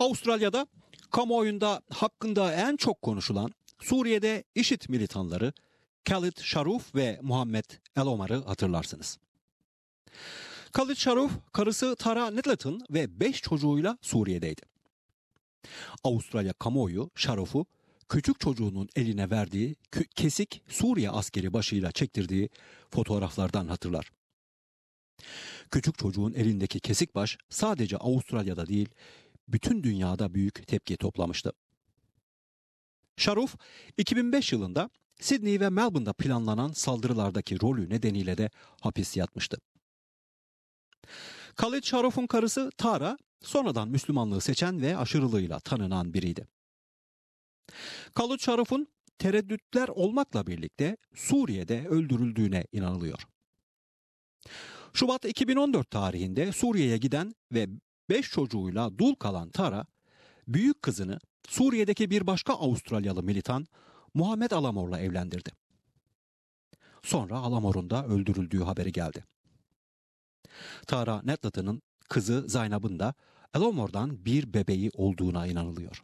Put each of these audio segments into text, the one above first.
Avustralya'da kamuoyunda hakkında en çok konuşulan Suriye'de IŞİD militanları Khalid Sharoof ve Muhammed El Omar'ı hatırlarsınız. Khalid Sharoof karısı Tara Nettleton ve 5 çocuğuyla Suriye'deydi. Avustralya kamuoyu Sharoof'u küçük çocuğunun eline verdiği kesik Suriye askeri başıyla çektirdiği fotoğraflardan hatırlar. Küçük çocuğun elindeki kesik baş sadece Avustralya'da değil, bütün dünyada büyük tepki toplamıştı. Sharoof, 2005 yılında Sydney ve Melbourne'da planlanan saldırılardaki rolü nedeniyle de hapis yatmıştı. Khalid Sharoof'un karısı Tara, sonradan Müslümanlığı seçen ve aşırılığıyla tanınan biriydi. Khalid Sharoof'un tereddütler olmakla birlikte Suriye'de öldürüldüğüne inanılıyor. Şubat 2014 tarihinde Suriye'ye giden ve 5 çocuğuyla dul kalan Tara, büyük kızını Suriye'deki bir başka Avustralyalı militan Muhammed Alamor'la evlendirdi. Sonra Alamor'un da öldürüldüğü haberi geldi. Tara Nettleton'ın kızı Zainab'ın da Alamor'dan bir bebeği olduğuna inanılıyor.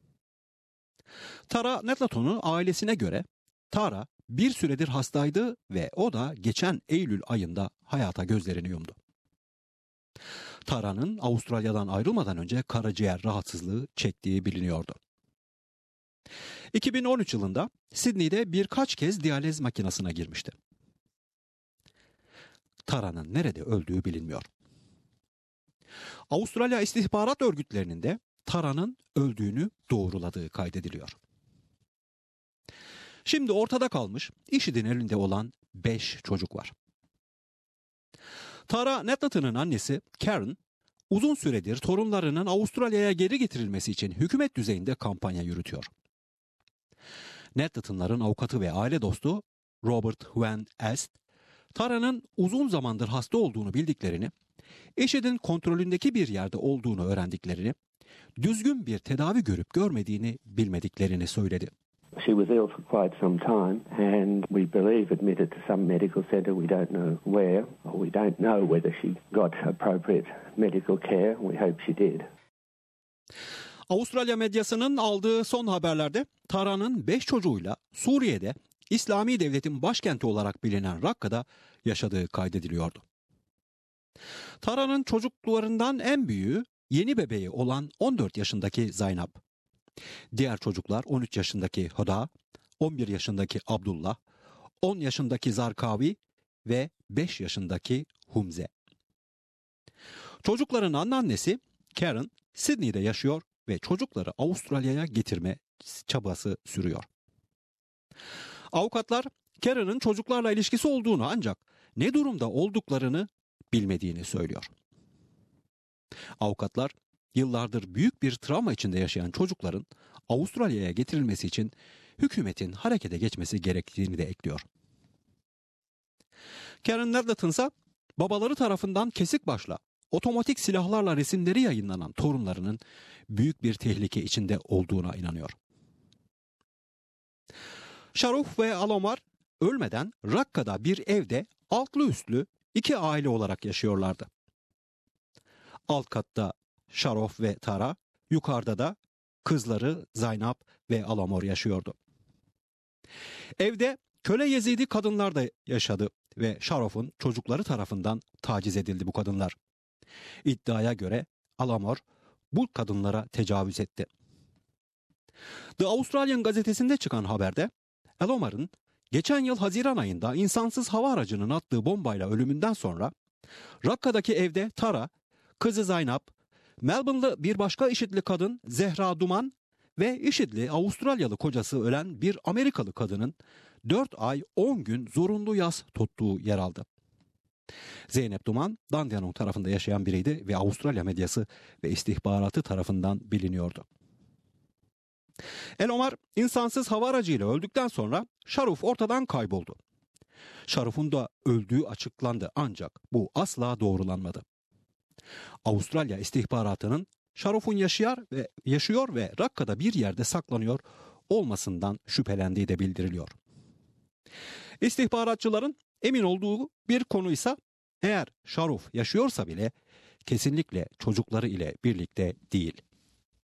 Tara Nettleton'un ailesine göre Tara bir süredir hastaydı ve o da geçen Eylül ayında hayata gözlerini yumdu. Tara'nın Avustralya'dan ayrılmadan önce karaciğer rahatsızlığı çektiği biliniyordu. 2013 yılında Sydney'de birkaç kez diyaliz makinesine girmişti. Tara'nın nerede öldüğü bilinmiyor. Avustralya istihbarat örgütlerinin de Tara'nın öldüğünü doğruladığı kaydediliyor. Şimdi ortada kalmış, IŞİD'in elinde olan 5 çocuk var. Tara Nettleton'ın annesi Karen, uzun süredir torunlarının Avustralya'ya geri getirilmesi için hükümet düzeyinde kampanya yürütüyor. Nettleton'ların avukatı ve aile dostu Robert Van Est, Tara'nın uzun zamandır hasta olduğunu bildiklerini, IŞİD'in kontrolündeki bir yerde olduğunu öğrendiklerini, düzgün bir tedavi görüp görmediğini bilmediklerini söyledi. She was ill for quite some time and we believe admitted to some medical centre. We don't know where, or we don't know whether she got appropriate medical care. We hope she did. Avustralya medyasının aldığı son haberlerde Tara'nın 5 çocuğuyla Suriye'de İslami Devlet'in başkenti olarak bilinen Rakka'da yaşadığı kaydediliyordu. Tara'nın çocuklarından en büyüğü yeni bebeği olan 14 yaşındaki Zainab. Diğer çocuklar 13 yaşındaki Hoda, 11 yaşındaki Abdullah, 10 yaşındaki Zarkavi ve 5 yaşındaki Humze. Çocukların anneannesi Karen Sydney'de yaşıyor ve çocukları Avustralya'ya getirme çabası sürüyor. Avukatlar Karen'ın çocuklarla ilişkisi olduğunu ancak ne durumda olduklarını bilmediğini söylüyor. Avukatlar yıllardır büyük bir travma içinde yaşayan çocukların Avustralya'ya getirilmesi için hükümetin harekete geçmesi gerektiğini de ekliyor. Karen Nettleton ise babaları tarafından kesik başla otomatik silahlarla resimleri yayınlanan torunlarının büyük bir tehlike içinde olduğuna inanıyor. Sharoof ve Alomar ölmeden Rakka'da bir evde altlı üstlü 2 aile olarak yaşıyorlardı. Alt katta Sharoof ve Tara, yukarıda da kızları Zainab ve Alamor yaşıyordu. Evde köle Yezidi kadınlar da yaşadı ve Sharoof'un çocukları tarafından taciz edildi bu kadınlar. İddiaya göre Alamor bu kadınlara tecavüz etti. The Australian gazetesinde çıkan haberde Alomar'ın geçen yıl Haziran ayında insansız hava aracının attığı bombayla ölümünden sonra Rakka'daki evde Tara, kızı Zainab, Melbourne'lı bir başka IŞİD'li kadın Zehra Duman ve IŞİD'li Avustralyalı kocası ölen bir Amerikalı kadının 4 ay 10 gün zorunlu yas tuttuğu yer aldı. Zeynep Duman, Dandenong tarafında yaşayan biriydi ve Avustralya medyası ve istihbaratı tarafından biliniyordu. El Omar insansız hava aracıyla öldükten sonra Sharoof ortadan kayboldu. Sharoof'un da öldüğü açıklandı ancak bu asla doğrulanmadı. Avustralya istihbaratının Sharoof'un yaşıyor ve Rakka'da bir yerde saklanıyor olmasından şüphelendiği de bildiriliyor. İstihbaratçıların emin olduğu bir konu ise eğer Sharoof yaşıyorsa bile kesinlikle çocukları ile birlikte değil.